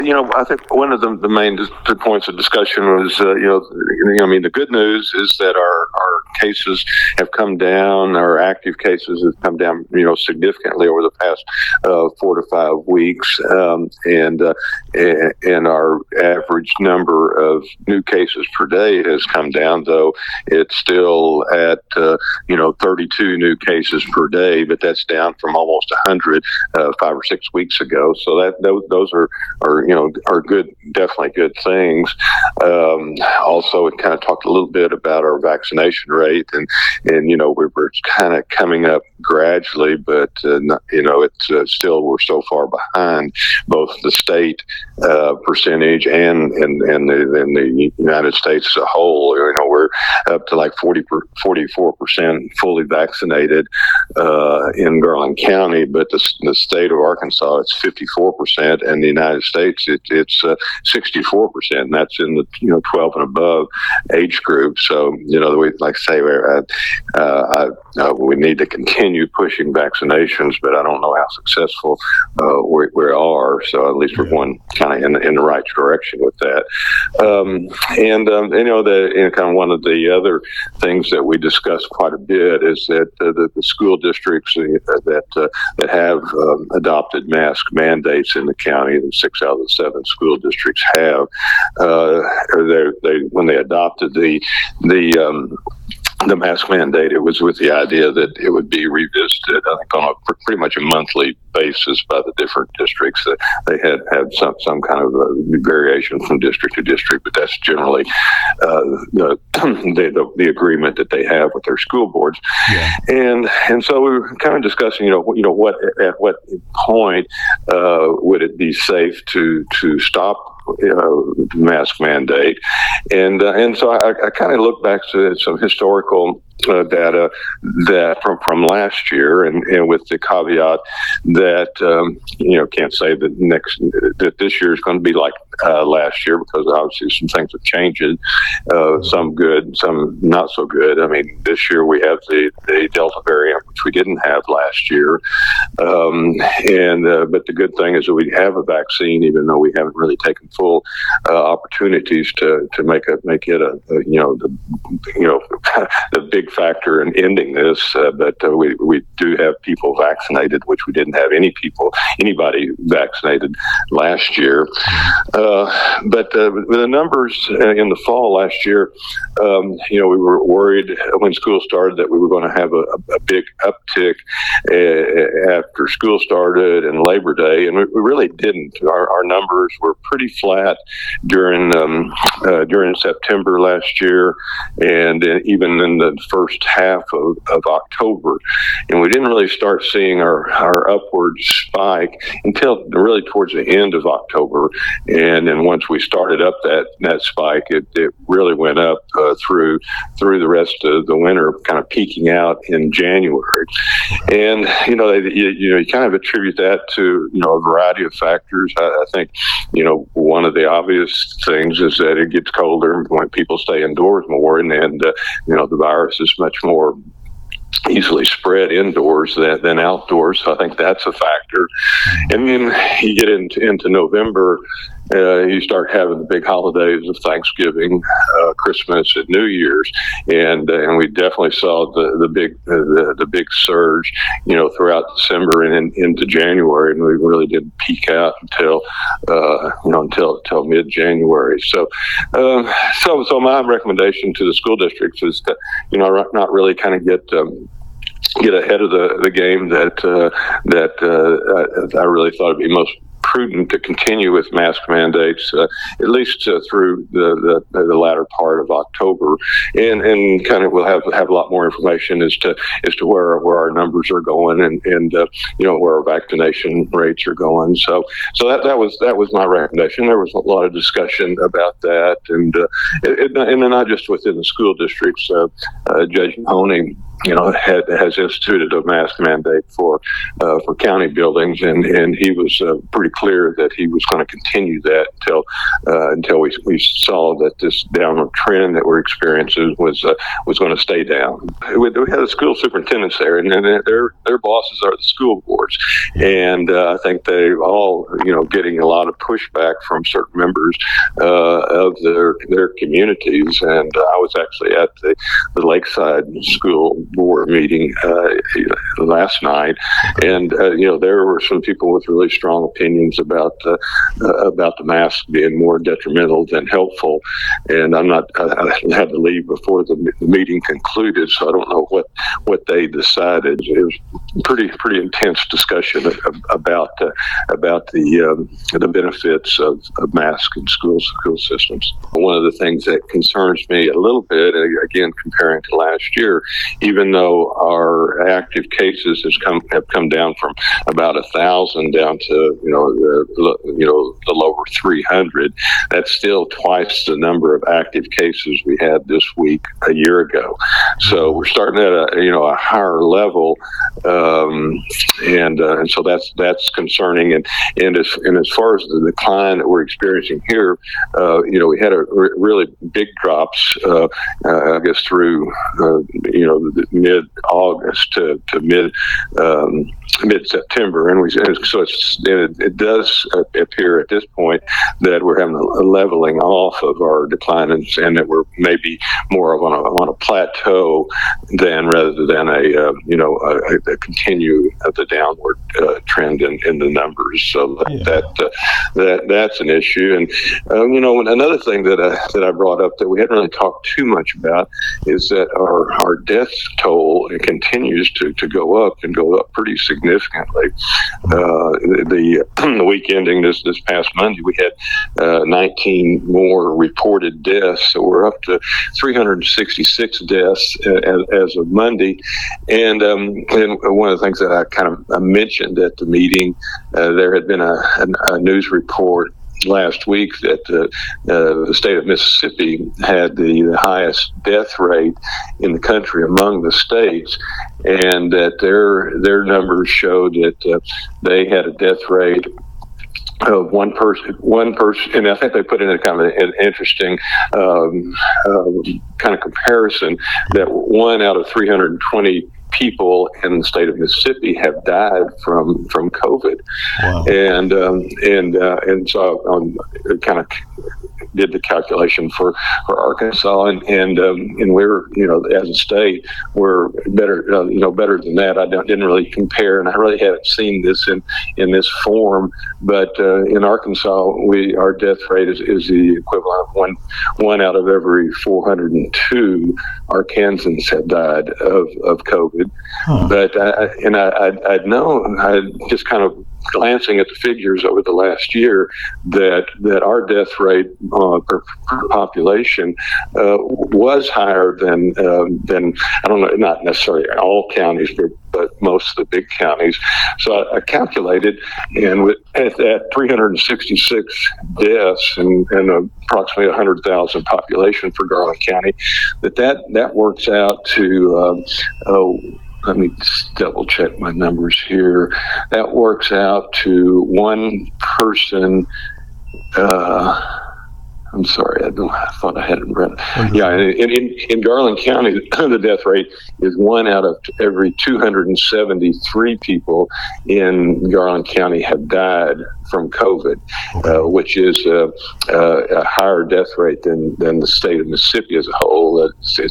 I think one of the main points of discussion was, the good news is that our cases have come down, our active cases have come down, significantly over the past 4 to 5 weeks, and our average number of new cases per day has come down, though it's still at 32 new cases per day, but that's down from almost 100 5 or 6 weeks ago. So those are good, definitely good things. Also, it kind of talked a little bit about our vaccination rate, and we're kind of coming up gradually, but it's still, we're so far behind both the state percentage and the United States as a whole. We're up to like 44% fully vaccinated in Garland County, but the state of Arkansas, it's 54%, and the United States, it's 64%, and that's in the 12 and above age group. So we like to say we need to continue pushing vaccinations, but I don't know how successful we are. So at least we're going kind of in the right direction with that. Kind of one of the other things that we discussed quite a bit is that the school districts that have adopted mask mandates in the county, and 6 out of the 7 school districts have, when they adopted the mask mandate, it was with the idea that it would be revisited, I think, on pretty much a monthly basis by the different districts. They had some kind of variation from district to district, but that's generally the agreement that they have with their school boards. Yeah. And so we were kind of discussing, at what point would it be safe to stop mask mandate, and so I kind of look back to some historical data that from last year, and with the caveat that can't say that this year is going to be like last year, because obviously some things have changed, some good, some not so good. I mean, this year we have the Delta variant, which we didn't have last year, but the good thing is that we have a vaccine, even though we haven't really taken full opportunities to make it the big factor in ending this. But we do have people vaccinated, which we didn't have anybody vaccinated last year. But the numbers in the fall last year, we were worried when school started that we were going to have a big uptick after school started and Labor Day, and we really didn't. Our numbers were pretty flat during September last year, and even in the first half of October, and we didn't really start seeing our upward spike until really towards the end of October, and then once we started up that spike, it really went up through the rest of the winter, kind of peaking out in January. And you kind of attribute that to a variety of factors. I think one of the obvious things is that it gets colder when people stay indoors more, and the virus is much more easily spread indoors than outdoors. So I think that's a factor. And then you get into November, you start having the big holidays of Thanksgiving, Christmas, and New Year's, and we definitely saw the big surge, throughout December and into January, and we really didn't peak out until mid-January. So my recommendation to the school districts is to not really kind of get ahead of the game. That I really thought it'd be most prudent to continue with mask mandates at least through the latter part of October, and kind of we'll have a lot more information as to where our numbers are going, and where our vaccination rates are going. So that was my recommendation. There was a lot of discussion about that, and not just within the school districts. Judge Mahoney has instituted a mask mandate for county buildings, and he was pretty clear that he was going to continue that until we saw that this downward trend that we're experiencing was going to stay down. We had the school superintendents there, and their bosses are the school boards, and I think they all getting a lot of pushback from certain members of their communities. And I was actually at the Lakeside School Board meeting last night, and there were some people with really strong opinions about the mask being more detrimental than helpful. And I had to leave before the meeting concluded, so I don't know what they decided. It was pretty intense discussion about the benefits of masks in school systems. One of the things that concerns me a little bit, again comparing to last year, even though our active cases have come down from about 1,000 down to the lower 300, that's still twice the number of active cases we had this week a year ago. So we're starting at a higher level, and so that's concerning. And as far as the decline that we're experiencing here, we had really big drops, I guess through mid-August to mid-September, and it does appear at this point that we're having a leveling off of our decline, and that we're maybe more of on a plateau rather than a continue of the downward trend in the numbers. So that's an issue. And another thing that I brought up that we hadn't really talked too much about is that our death toll continues to go up pretty significantly. The week ending this past Monday, we had 19 more reported deaths, so we're up to 366 deaths as of Monday. And one of the things that I kind of mentioned at the meeting, there had been a news report last week that the state of Mississippi had the highest death rate in the country among the states, and that their numbers showed that they had a death rate of one person, and I think they put in a kind of an interesting kind of comparison that 1 out of 320 people in the state of Mississippi have died from COVID. Wow. And so I kind of did the calculation for Arkansas, and we're as a state we're better than that. I didn't really compare, and I really haven't seen this in this form. But in Arkansas, our death rate is the equivalent of one out of every 402 Arkansans have died of COVID. Huh. But I'd known, I just kind of glancing at the figures over the last year, that our death rate per population was higher than I don't know, not necessarily all counties, but most of the big counties. So I calculated, and at 366 deaths and approximately 100,000 population for Garland County, that works out to let me just double check my numbers here. That works out to one person. I'm sorry, I thought I had it read. Yeah, in Garland County, the death rate is 1 out of every 273 people in Garland County have died from COVID, which is a higher death rate than the state of Mississippi as a whole.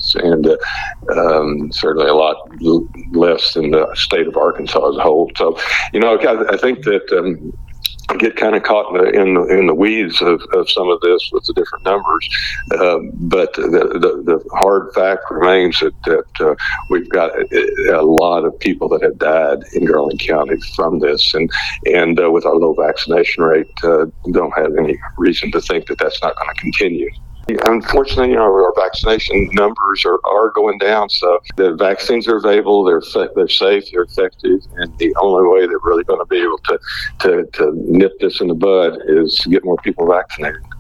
And certainly a lot less than the state of Arkansas as a whole. So, I think that get kind of caught in the weeds of some of this with the different numbers, but the hard fact remains that we've got a lot of people that have died in Garland County from this, and with our low vaccination rate, don't have any reason to think that that's not going to continue. Unfortunately, our vaccination numbers are going down. So the vaccines are available, they're safe, they're effective, and the only way they're really going to be able to nip this in the bud is to get more people vaccinated.